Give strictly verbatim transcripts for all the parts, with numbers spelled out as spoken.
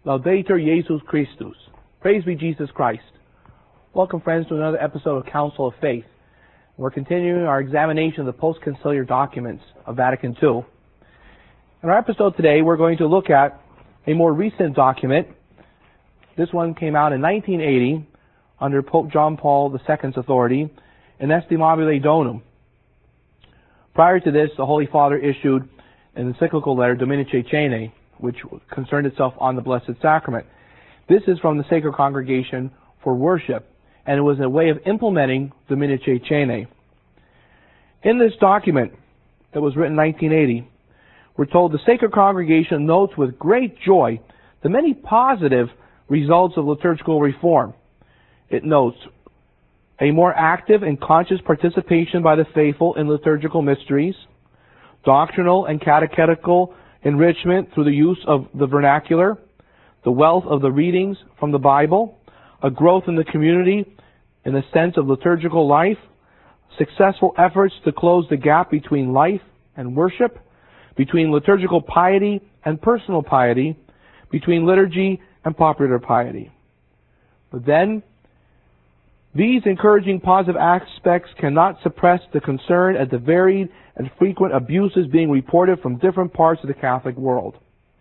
Laudetur Jesus Christus. Praise be Jesus Christ. Welcome, friends, to another episode of Council of Faith. We're continuing our examination of the post-conciliar documents of Vatican Two. In our episode today, we're going to look at a more recent document. This one came out in nineteen eighty under Pope John Paul the Second's authority, in Estimabile Donum. Prior to this, the Holy Father issued an encyclical letter, Dominicae Cene, which concerned itself on the Blessed Sacrament. This is from the Sacred Congregation for Worship, and it was a way of implementing Dominicae Cene. In this document that was written in nineteen eighty, we're told the Sacred Congregation notes with great joy the many positive results of liturgical reform. It notes a more active and conscious participation by the faithful in liturgical mysteries, doctrinal and catechetical enrichment through the use of the vernacular, the wealth of the readings from the Bible, a growth in the community in the sense of liturgical life, successful efforts to close the gap between life and worship, between liturgical piety and personal piety, between liturgy and popular piety. But then, these encouraging positive aspects cannot suppress the concern at the varied and frequent abuses being reported from different parts of the Catholic world.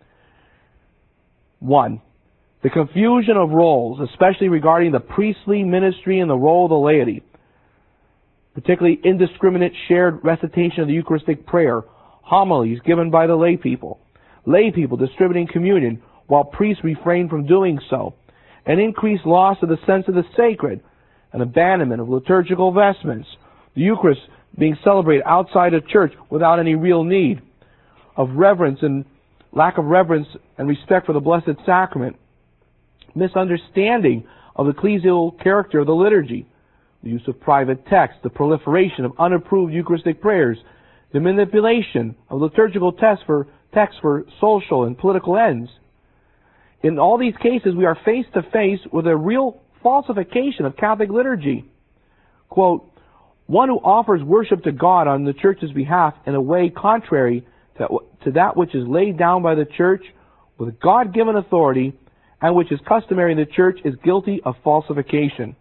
One, the confusion of roles, especially regarding the priestly ministry and the role of the laity, particularly indiscriminate shared recitation of the Eucharistic prayer, homilies given by the lay people, lay people distributing communion while priests refrain from doing so, an increased loss of the sense of the sacred, an abandonment of liturgical vestments, the Eucharist being celebrated outside of church without any real need, of reverence and lack of reverence and respect for the Blessed Sacrament, misunderstanding of the ecclesial character of the liturgy, the use of private text, the proliferation of unapproved Eucharistic prayers, the manipulation of liturgical texts for, texts for social and political ends. In all these cases, we are face to face with a real falsification of Catholic liturgy. Quote, one who offers worship to God on the Church's behalf in a way contrary to, to that which is laid down by the Church with God-given authority and which is customary in the Church is guilty of falsification.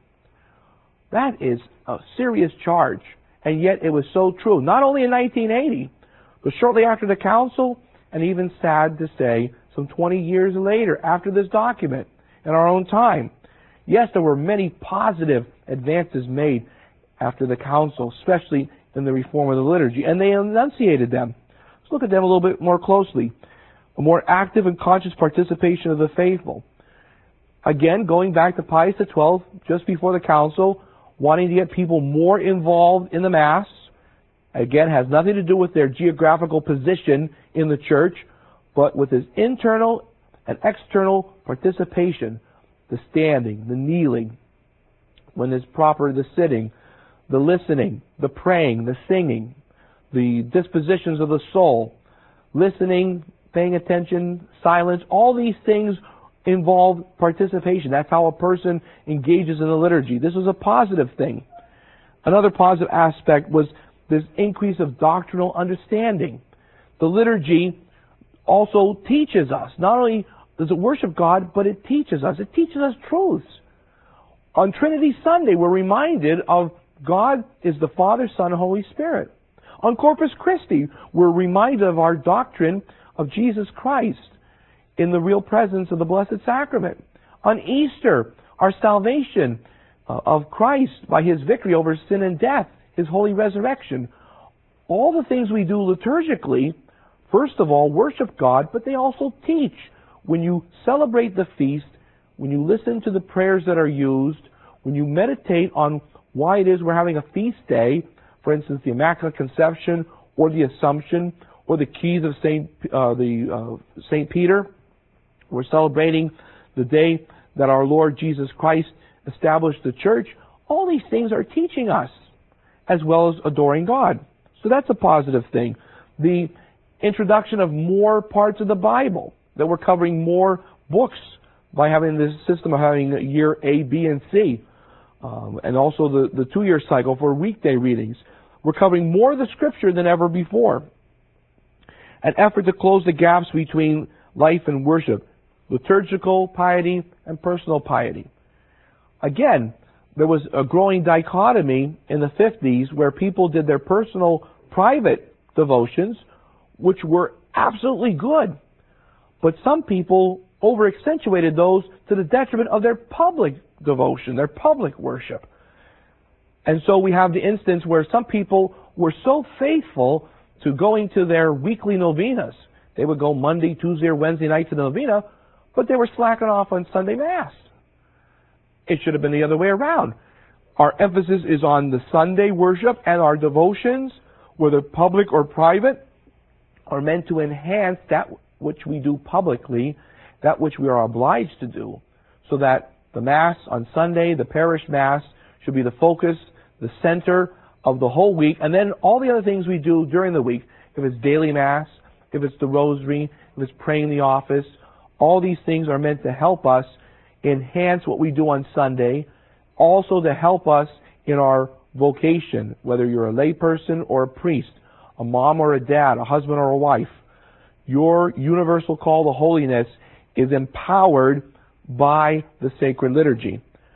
That is a serious charge, and yet it was so true, not only in nineteen eighty, but shortly after the Council, and even sad to say, some twenty years later after this document in our own time. Yes, there were many positive advances made after the Council, especially in the reform of the liturgy, and they enunciated them. Let's look at them a little bit more closely. A more active and conscious participation of the faithful. Again, going back to Pius the twelfth, just before the Council, wanting to get people more involved in the Mass. Again, has nothing to do with their geographical position in the Church, but with his internal and external participation, the standing, the kneeling, when it's proper, the sitting, the listening, the praying, the singing, the dispositions of the soul, listening, paying attention, silence, all these things involve participation. That's how a person engages in the liturgy. This was a positive thing. Another positive aspect was this increase of doctrinal understanding. The liturgy also teaches us, not only does it worship God, but it teaches us. It teaches us truths. On Trinity Sunday, we're reminded of God is the Father, Son, and Holy Spirit. On Corpus Christi, we're reminded of our doctrine of Jesus Christ in the real presence of the Blessed Sacrament. On Easter, our salvation uh, of Christ by His victory over sin and death, His holy resurrection. All the things we do liturgically, first of all, worship God, but they also teach. When you celebrate the feast, when you listen to the prayers that are used, when you meditate on why it is we're having a feast day, for instance, the Immaculate Conception or the Assumption or the Keys of Saint uh, the uh, Saint Peter, we're celebrating the day that our Lord Jesus Christ established the Church. All these things are teaching us, as well as adoring God. So that's a positive thing. The introduction of more parts of the Bible, that we're covering more books by having this system of having year A, B, and C, um, and also the, the two-year cycle for weekday readings. We're covering more of the Scripture than ever before. An effort to close the gaps between life and worship. liturgical piety and personal piety. Again, there was a growing dichotomy in the fifties where people did their personal, private devotions, which were absolutely good. But some people over-accentuated those to the detriment of their public devotion, their public worship. And so we have the instance where some people were so faithful to going to their weekly novenas. They would go Monday, Tuesday, or Wednesday night to the novena, but they were slacking off on Sunday Mass. It should have been the other way around. Our emphasis is on the Sunday worship, and our devotions, whether public or private, are meant to enhance that which we do publicly, that which we are obliged to do, so that the Mass on Sunday, the parish Mass, should be the focus, the center of the whole week, and then all the other things we do during the week, if it's daily Mass, if it's the Rosary, if it's praying in the office, all these things are meant to help us enhance what we do on Sunday, also to help us in our vocation, whether you're a layperson or a priest, a mom or a dad, a husband or a wife. Your universal call to holiness is empowered by the sacred liturgy.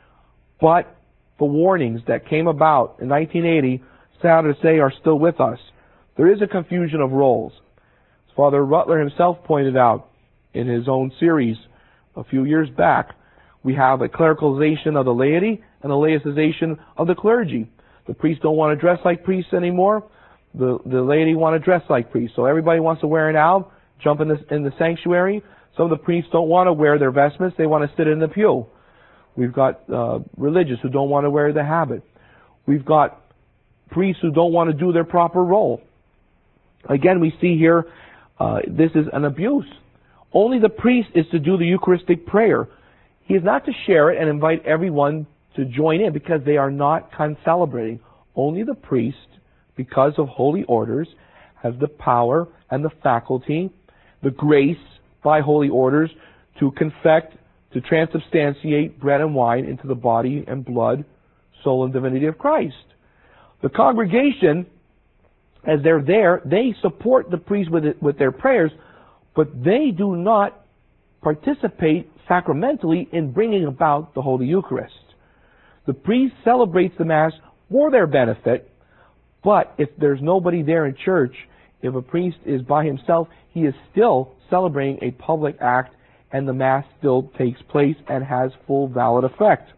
But the warnings that came about in nineteen eighty, sad to say, are still with us. There is a confusion of roles. As Father Rutler himself pointed out in his own series a few years back, we have a clericalization of the laity and a laicization of the clergy. The priests don't want to dress like priests anymore. The, the laity want to dress like priests. So everybody wants to wear an alb, jump in the, in the sanctuary. Some of the priests don't want to wear their vestments. They want to sit in the pew. We've got uh, religious who don't want to wear the habit. We've got priests who don't want to do their proper role. Again, we see here, uh, this is an abuse. Only the priest is to do the Eucharistic prayer. He is not to share it and invite everyone to join in, because they are not concelebrating. Only the priest, because of holy orders, has the power and the faculty, the grace by holy orders to confect, to transubstantiate bread and wine into the body and blood, soul and divinity of Christ. The congregation, as they're there, they support the priest with it, with their prayers, but they do not participate sacramentally in bringing about the Holy Eucharist. The priest celebrates the Mass for their benefit, but if there's nobody there in church, if a priest is by himself, he is still celebrating a public act, and the Mass still takes place and has full valid effect.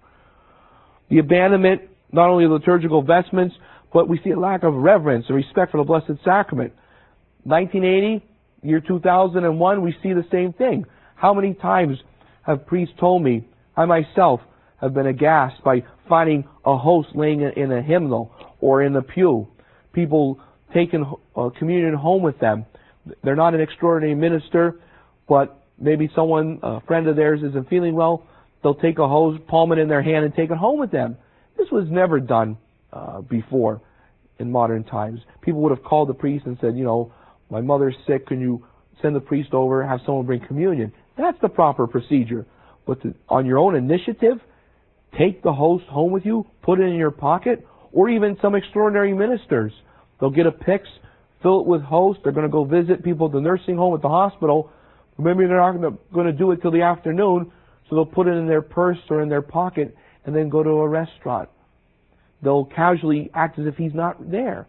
The abandonment, not only of liturgical vestments, but we see a lack of reverence and respect for the Blessed Sacrament. nineteen eighty, year two thousand one, we see the same thing. How many times have priests told me, I myself have been aghast by finding a host laying in a hymnal or in the pew. People taking uh, communion home with them. They're not an extraordinary minister, but maybe someone, a friend of theirs, isn't feeling well. They'll take a hose, palm it in their hand, and take it home with them. This was never done uh, before in modern times. People would have called the priest and said, you know, my mother's sick, can you send the priest over, have someone bring communion? That's the proper procedure. But to, on your own initiative, take the host home with you, put it in your pocket, or even some extraordinary ministers. They'll get a pyx, fill it with host. They're going to go visit people at the nursing home, at the hospital. Maybe they're not going to do it till the afternoon, so they'll put it in their purse or in their pocket and then go to a restaurant. They'll casually act as if he's not there.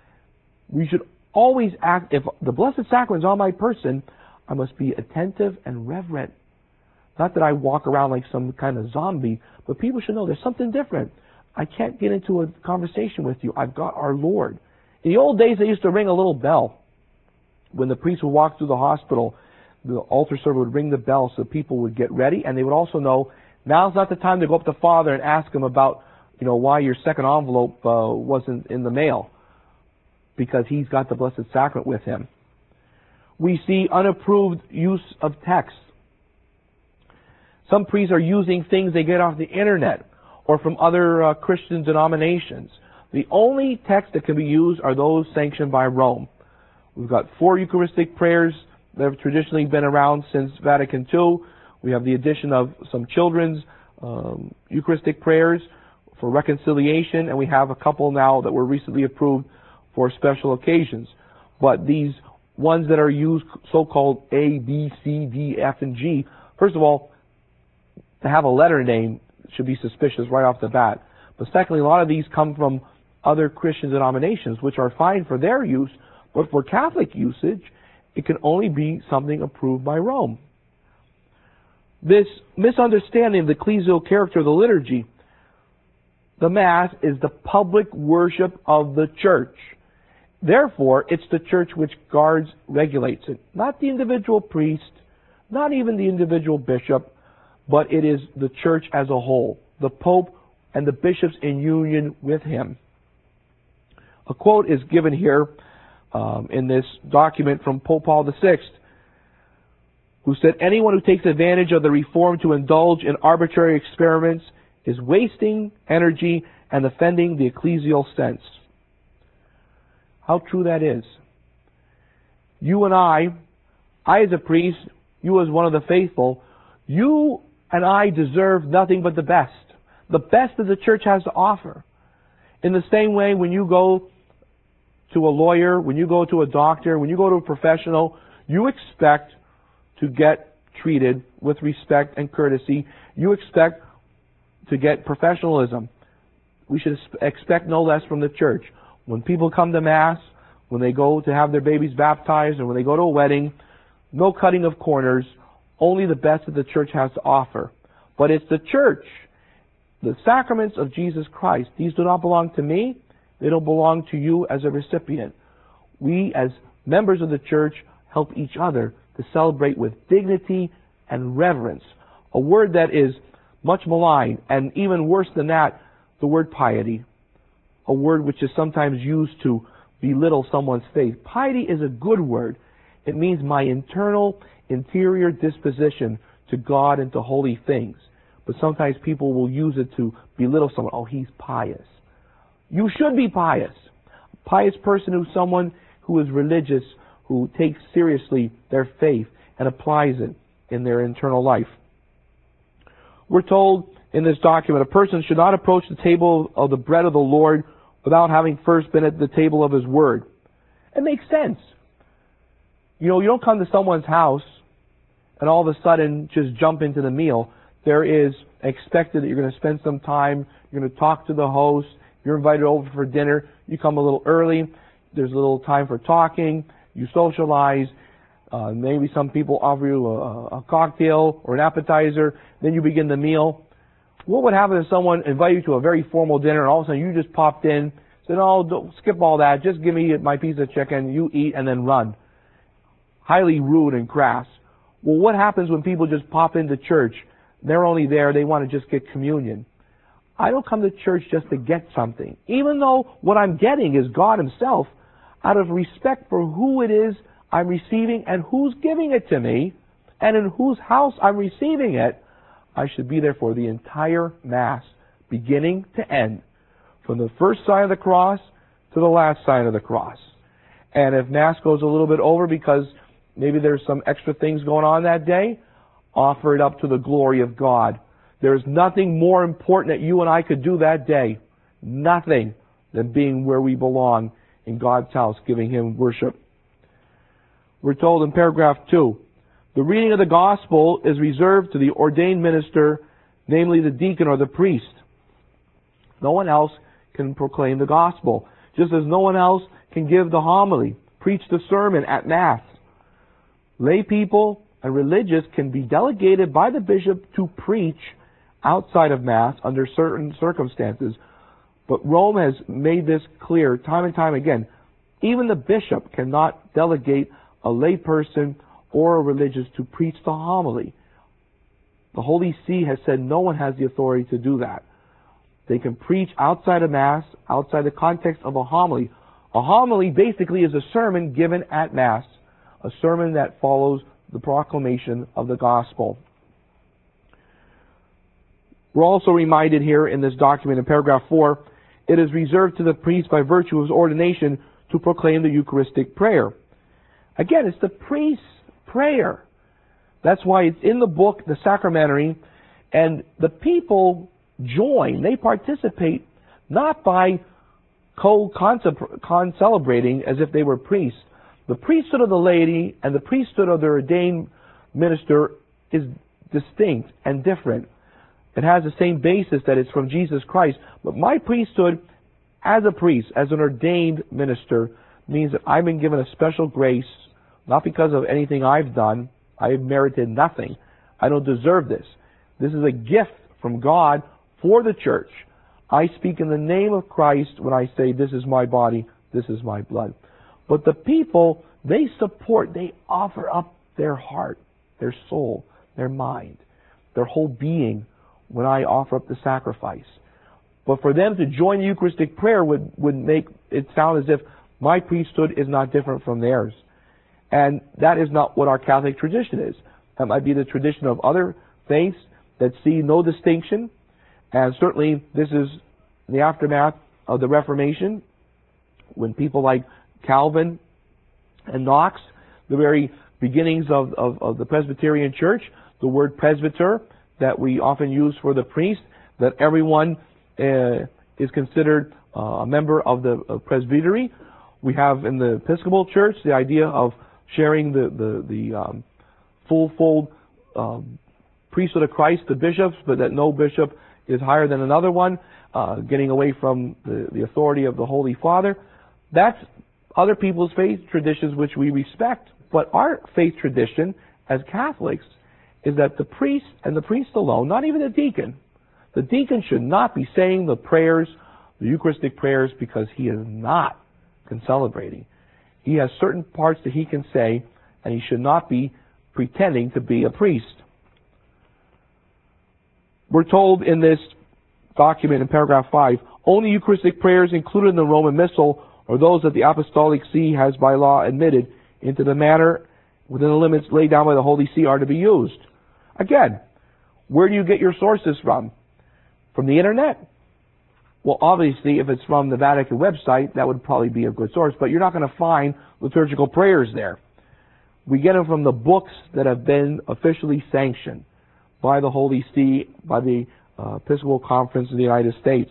We should always act, if the Blessed Sacrament is on my person, I must be attentive and reverent. Not that I walk around like some kind of zombie, but people should know there's something different. I can't get into a conversation with you. I've got our Lord. In the old days, they used to ring a little bell. When the priest would walk through the hospital, the altar server would ring the bell so people would get ready, and they would also know now's not the time to go up to Father and ask him about, you know, why your second envelope uh, wasn't in the mail, because he's got the Blessed Sacrament with him. We see unapproved use of text. Some priests are using things they get off the internet or from other uh, Christian denominations. The only texts that can be used are those sanctioned by Rome. We've got four Eucharistic prayers that have traditionally been around since Vatican Two. We have the addition of some children's um, Eucharistic prayers for reconciliation, and we have a couple now that were recently approved for special occasions. But these ones that are used, so-called A, B, C, D, F, and G, First of all, to have a letter name should be suspicious right off the bat. But secondly, a lot of these come from other Christian denominations, which are fine for their use, but for Catholic usage, it can only be something approved by Rome. This misunderstanding of the ecclesial character of the liturgy, the Mass is the public worship of the Church. Therefore, it's the Church which guards, regulates it. Not the individual priest, not even the individual bishop, but it is the Church as a whole, the Pope and the bishops in union with him. A quote is given here um, in this document from Pope Paul the Sixth, who said, "Anyone who takes advantage of the reform to indulge in arbitrary experiments is wasting energy and offending the ecclesial sense." How true that is. You and I, I as a priest, you as one of the faithful, you and I deserve nothing but the best. The best that the Church has to offer. In the same way, when you go to a lawyer, when you go to a doctor, when you go to a professional, you expect to get treated with respect and courtesy. You expect to get professionalism. We should expect no less from the Church. When people come to Mass, when they go to have their babies baptized, or when they go to a wedding, no cutting of corners, only the best that the Church has to offer. But it's the Church, the sacraments of Jesus Christ. These do not belong to me. They don't belong to you as a recipient. We, as members of the Church, help each other to celebrate with dignity and reverence. A word that is much maligned, and even worse than that, the word piety. A word which is sometimes used to belittle someone's faith. Piety is a good word. It means my internal, interior disposition to God and to holy things. But sometimes people will use it to belittle someone. Oh, he's pious. You should be pious. A pious person who's someone who is religious, who takes seriously their faith and applies it in their internal life. We're told in this document, a person should not approach the table of the bread of the Lord without having first been at the table of His Word. It makes sense. You know, you don't come to someone's house and all of a sudden just jump into the meal. There is expected that you're going to spend some time, you're going to talk to the host, you're invited over for dinner, you come a little early, there's a little time for talking, you socialize, uh, maybe some people offer you a, a cocktail or an appetizer, then you begin the meal. What would happen if someone invited you to a very formal dinner and all of a sudden you just popped in, said, "Oh, don't skip all that, just give me my piece of chicken, you eat, and then run." Highly rude and crass. Well, what happens when people just pop into church? They're only there, they want to just get communion. I don't come to church just to get something. Even though what I'm getting is God Himself, out of respect for who it is I'm receiving and who's giving it to me, and in whose house I'm receiving it, I should be there for the entire Mass, beginning to end, from the first sign of the cross to the last sign of the cross. And if Mass goes a little bit over because maybe there's some extra things going on that day, offer it up to the glory of God. There's nothing more important that you and I could do that day. Nothing than being where we belong in God's house, giving Him worship. We're told in paragraph two, the reading of the Gospel is reserved to the ordained minister, namely the deacon or the priest. No one else can proclaim the Gospel, just as no one else can give the homily, preach the sermon at Mass. Lay people and religious can be delegated by the bishop to preach outside of Mass under certain circumstances. But Rome has made this clear time and time again. Even the bishop cannot delegate a lay person or a religious to preach the homily. The Holy See has said no one has the authority to do that. They can preach outside of Mass, outside the context of a homily. A homily basically is a sermon given at Mass, a sermon that follows the proclamation of the Gospel. We're also reminded here in this document in paragraph four, it is reserved to the priest by virtue of his ordination to proclaim the Eucharistic prayer. Again, it's the priest's prayer. That's why it's in the book, the sacramentary, and the people join, they participate, not by co-celebrating as if they were priests. The priesthood of the laity and the priesthood of the ordained minister is distinct and different. It has the same basis that it's from Jesus Christ. But my priesthood, as a priest, as an ordained minister, means that I've been given a special grace, not because of anything I've done. I've merited nothing. I don't deserve this. This is a gift from God for the church. I speak in the name of Christ when I say, this is my body, this is my blood. But the people, they support, they offer up their heart, their soul, their mind, their whole being when I offer up the sacrifice. But for them to join Eucharistic prayer would, would make it sound as if my priesthood is not different from theirs. And that is not what our Catholic tradition is. That might be the tradition of other faiths that see no distinction. And certainly this is the aftermath of the Reformation, when people like Calvin and Knox, the very beginnings of, of, of the Presbyterian Church, the word presbyter that we often use for the priest, that everyone uh, is considered uh, a member of the uh, presbytery. We have in the Episcopal Church the idea of sharing the, the, the um, full-fold um, priesthood of Christ, the bishops, but that no bishop is higher than another one, uh, getting away from the, the authority of the Holy Father. That's other people's faith traditions which we respect. But our faith tradition as Catholics is that the priest and the priest alone, not even the deacon, the deacon should not be saying the prayers, the Eucharistic prayers, because he is not concelebrating. He has certain parts that he can say, and he should not be pretending to be a priest. We're told in this document in paragraph five, only Eucharistic prayers included in the Roman Missal or those that the Apostolic See has by law admitted into the manner within the limits laid down by the Holy See are to be used. Again, where do you get your sources from? From the internet? Well, obviously, if it's from the Vatican website, that would probably be a good source, but you're not going to find liturgical prayers there. We get them from the books that have been officially sanctioned by the Holy See, by the uh, Episcopal Conference of the United States.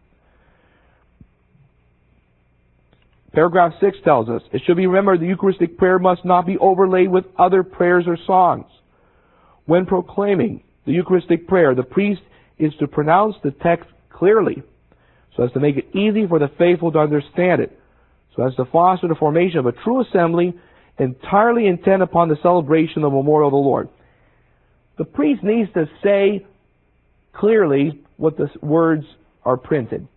Paragraph six tells us, it should be remembered the Eucharistic prayer must not be overlaid with other prayers or songs. When proclaiming the Eucharistic prayer, the priest is to pronounce the text clearly, so as to make it easy for the faithful to understand it, so as to foster the formation of a true assembly entirely intent upon the celebration of the memorial of the Lord. The priest needs to say clearly what the words are printed.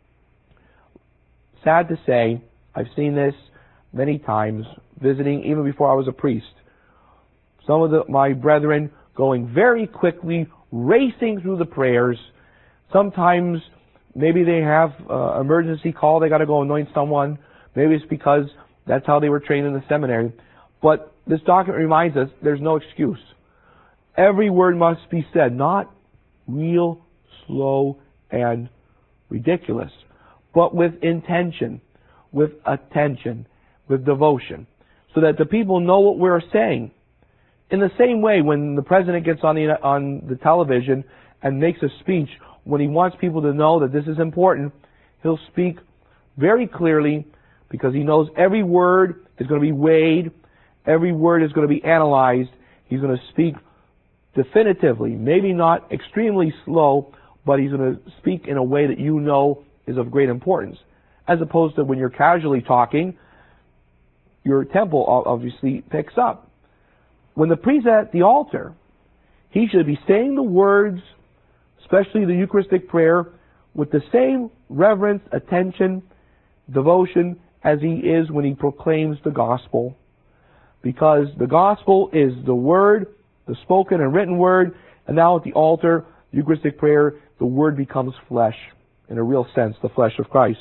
Sad to say, I've seen this many times, visiting even before I was a priest. Some of the, my brethren going very quickly, racing through the prayers. Sometimes maybe they have uh, emergency call, they got to go anoint someone. Maybe it's because that's how they were trained in the seminary. But this document reminds us there's no excuse. Every word must be said, not real, slow, and ridiculous, but with intention, with attention, with devotion, so that the people know what we're saying. In the same way, when the president gets on the, on the television and makes a speech, when he wants people to know that this is important, he'll speak very clearly, because he knows every word is going to be weighed, every word is going to be analyzed. He's going to speak definitively, maybe not extremely slow, but he's going to speak in a way that you know is of great importance. As opposed to when you're casually talking, your tempo obviously picks up. When the priest is at the altar, he should be saying the words, especially the Eucharistic prayer, with the same reverence, attention, devotion as he is when he proclaims the gospel. Because the gospel is the word, the spoken and written word, and now at the altar, the Eucharistic prayer, the word becomes flesh, in a real sense, the flesh of Christ.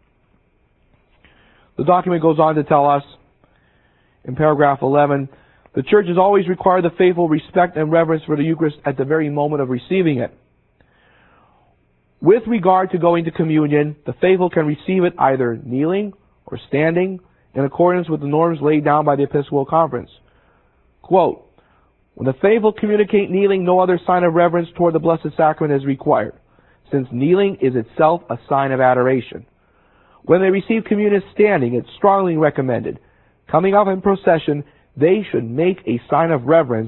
The document goes on to tell us, in paragraph eleven, the Church has always required the faithful respect and reverence for the Eucharist at the very moment of receiving it. With regard to going to communion, the faithful can receive it either kneeling or standing, in accordance with the norms laid down by the Episcopal Conference. Quote, when the faithful communicate kneeling, no other sign of reverence toward the Blessed Sacrament is required, since kneeling is itself a sign of adoration. When they receive communion standing, it's strongly recommended. Coming up in procession, they should make a sign of reverence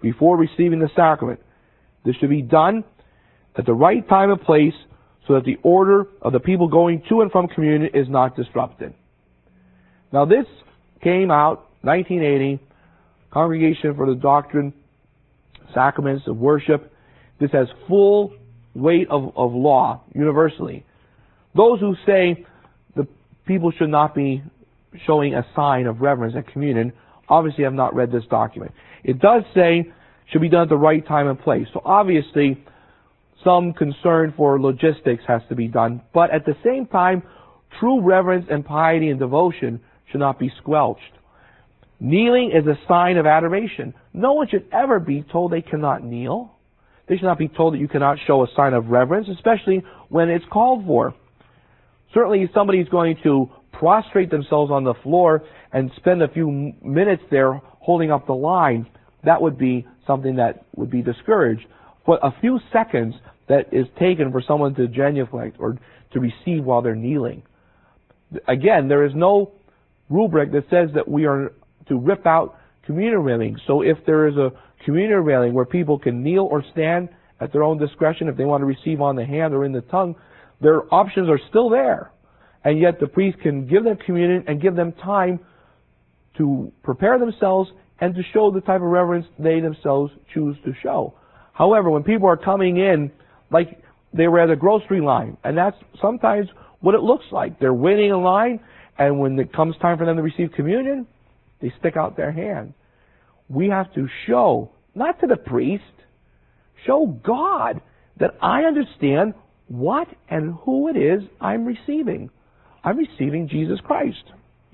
before receiving the sacrament. This should be done at the right time and place so that the order of the people going to and from communion is not disrupted. Now this came out nineteen eighty, Congregation for the Doctrine, Sacraments of Worship. This has full weight of, of law universally. Those who say the people should not be showing a sign of reverence at communion obviously have not read this document. It does say should be done at the right time and place. So obviously some concern for logistics has to be done, but at the same time, true reverence and piety and devotion should not be squelched. Kneeling is a sign of adoration. No one should ever be told they cannot kneel. They should not be told that you cannot show a sign of reverence, especially when it's called for. Certainly if somebody's going to prostrate themselves on the floor and spend a few minutes there holding up the line, that would be something that would be discouraged. But a few seconds that is taken for someone to genuflect or to receive while they're kneeling. Again, there is no rubric that says that we are to rip out communion railings. So if there is a communion railing where people can kneel or stand at their own discretion, if they want to receive on the hand or in the tongue, their options are still there. And yet the priest can give them communion and give them time to prepare themselves and to show the type of reverence they themselves choose to show. However, when people are coming in like they were at a grocery line, and that's sometimes what it looks like. They're waiting in line, and when it comes time for them to receive communion, they stick out their hand. We have to show, not to the priest, show God that I understand what and who it is I'm receiving. I'm receiving Jesus Christ.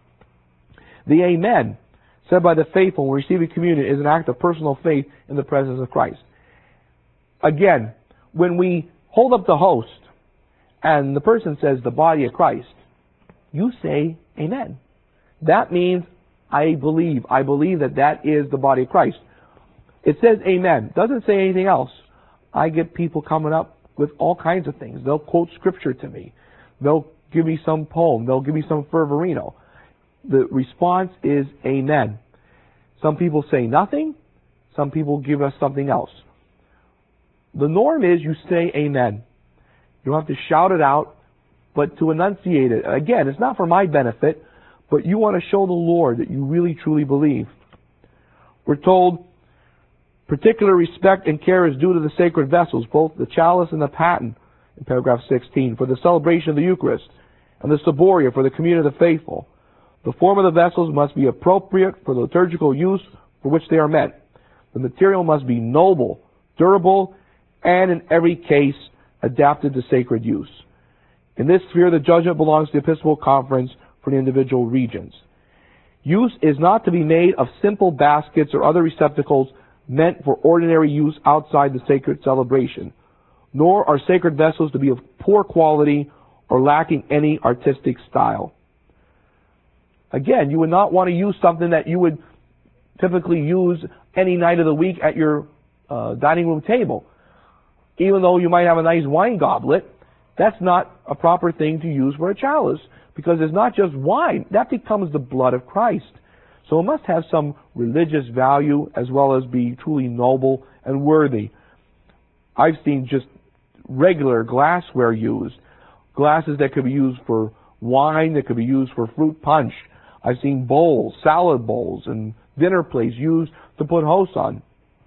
The Amen, said by the faithful when receiving communion, is an act of personal faith in the presence of Christ. Again, when we hold up the host and the person says the body of Christ, you say Amen. That means I believe. I believe that that is the body of Christ. It says Amen. Doesn't say anything else. I get people coming up with all kinds of things. They'll quote scripture to me. They'll give me some poem. They'll give me some fervorino. The response is Amen. Some people say nothing. Some people give us something else. The norm is you say Amen. You don't have to shout it out, but to enunciate it. Again, it's not for my benefit, but you want to show the Lord that you really truly believe. We're told particular respect and care is due to the sacred vessels, both the chalice and the paten, in paragraph sixteen, for the celebration of the Eucharist, and the ciboria for the communion of the faithful. The form of the vessels must be appropriate for the liturgical use for which they are meant. The material must be noble, durable, and in every case adapted to sacred use. In this sphere, the judgment belongs to the Episcopal Conference for the individual regions. Use is not to be made of simple baskets or other receptacles meant for ordinary use outside the sacred celebration, nor are sacred vessels to be of poor quality or lacking any artistic style. Again, you would not want to use something that you would typically use any night of the week at your uh, dining room table. Even though you might have a nice wine goblet, that's not a proper thing to use for a chalice, because it's not just wine. That becomes the blood of Christ. So it must have some religious value as well as be truly noble and worthy. I've seen just regular glassware used. Glasses that could be used for wine, that could be used for fruit punch. I've seen bowls, salad bowls, and dinner plates used to put hosts on.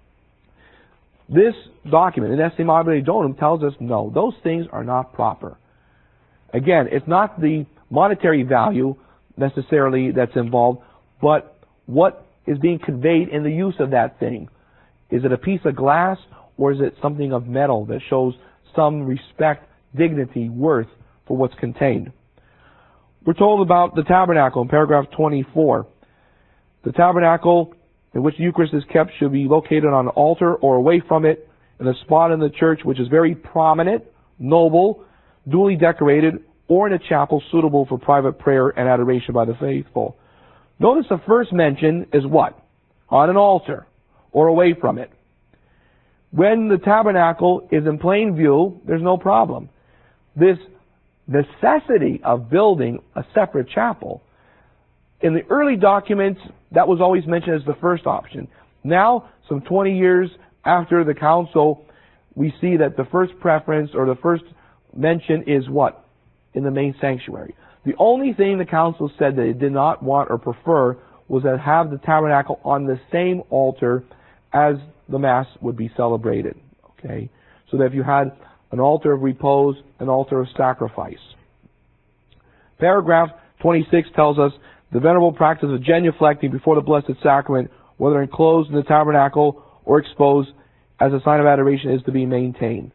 This document, in Estimabile Donum, tells us no, those things are not proper. Again, it's not the monetary value necessarily that's involved, but what is being conveyed in the use of that thing. Is it a piece of glass, or is it something of metal that shows some respect, dignity, worth for what's contained? We're told about the tabernacle in paragraph twenty-four. The tabernacle in which the Eucharist is kept should be located on an altar or away from it in a spot in the church which is very prominent, noble, duly decorated, or in a chapel suitable for private prayer and adoration by the faithful. Notice the first mention is what? On an altar or away from it. When the tabernacle is in plain view, there's no problem. This necessity of building a separate chapel, in the early documents, that was always mentioned as the first option. Now, some twenty years after the council, we see that the first preference or the first mention is what? In the main sanctuary. The only thing the council said that it did not want or prefer was to have the tabernacle on the same altar as the Mass would be celebrated. Okay? So that if you had an altar of repose, an altar of sacrifice. Paragraph twenty-six tells us the venerable practice of genuflecting before the Blessed Sacrament, whether enclosed in the tabernacle or exposed as a sign of adoration, is to be maintained.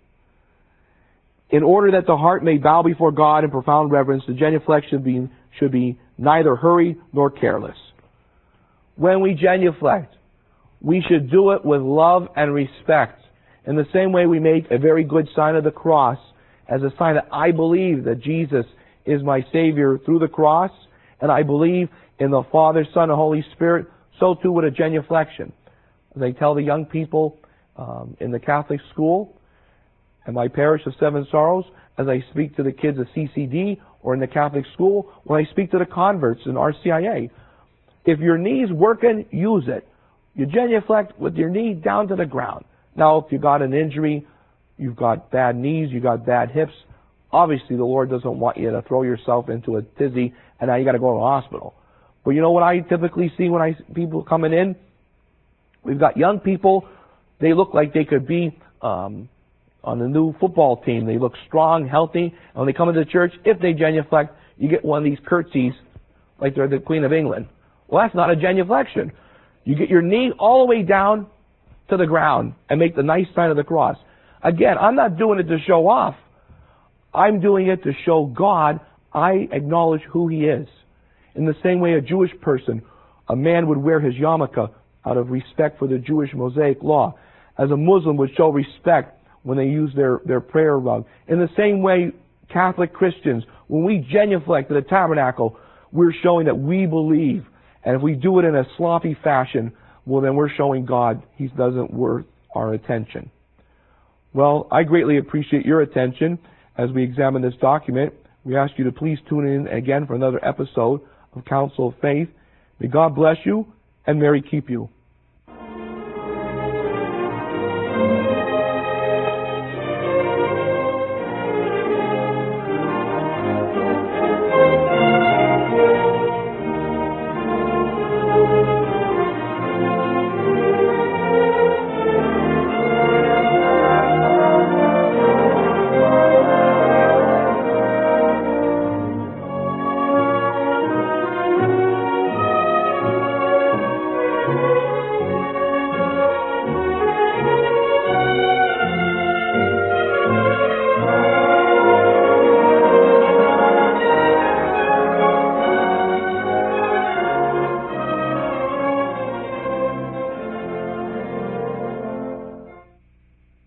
In order that the heart may bow before God in profound reverence, the genuflection should be, should be neither hurried nor careless. When we genuflect, we should do it with love and respect. In the same way we make a very good sign of the cross as a sign that I believe that Jesus is my Savior through the cross, and I believe in the Father, Son, and Holy Spirit, so too with a genuflection. As I tell the young people um, in the Catholic school, in my parish of Seven Sorrows, as I speak to the kids of C C D or in the Catholic school, when I speak to the converts in R C I A, if your knee's working, use it. You genuflect with your knee down to the ground. Now, if you got an injury, you've got bad knees, you've got bad hips, obviously the Lord doesn't want you to throw yourself into a tizzy and now you got to go to the hospital. But you know what I typically see when I people coming in? We've got young people, they look like they could be um, on the new football team. They look strong, healthy. And when they come into church, if they genuflect, you get one of these curtsies like they're the Queen of England. Well, that's not a genuflection. You get your knee all the way down to the ground and make the nice sign of the cross. Again, I'm not doing it to show off. I'm doing it to show God I acknowledge who He is. In the same way a Jewish person, a man would wear his yarmulke out of respect for the Jewish Mosaic law, as a Muslim would show respect when they use their, their prayer rug. In the same way, Catholic Christians, when we genuflect to the tabernacle, we're showing that we believe. And if we do it in a sloppy fashion, well, then we're showing God He doesn't worth our attention. Well, I greatly appreciate your attention as we examine this document. We ask you to please tune in again for another episode of Council of Faith. May God bless you and Mary keep you.